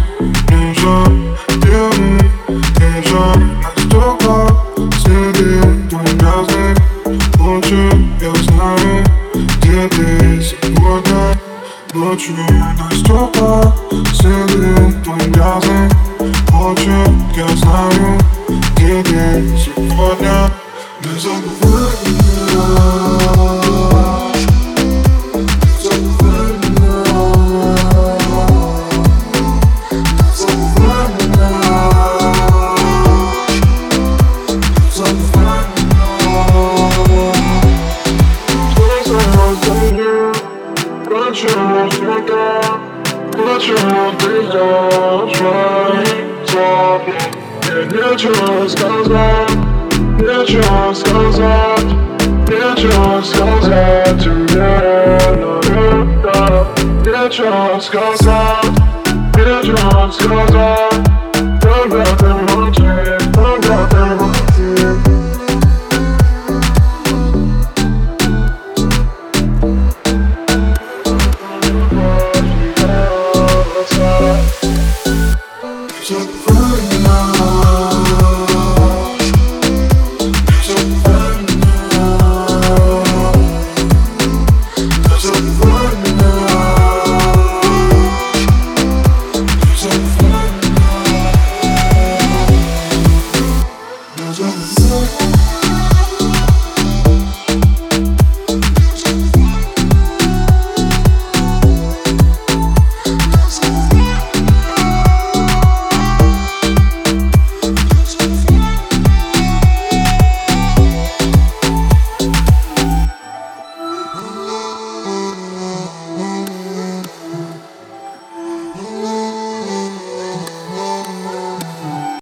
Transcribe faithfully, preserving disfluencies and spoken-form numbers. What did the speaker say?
нельзя, делай, нельзя. Настолько следы твои грязные ночи. Я знаю, где ты сегодня ночью. Настолько следы твои грязные ночи. Я знаю, где ты сегодня. Не забывай меня. Почему ты идешь моим запахом? Мне нечего сказать, нечего сказать, нечего сказать тебе, наверное. Нечего сказать, нечего сказать, когда ты молчишь, когда ты молчишь. So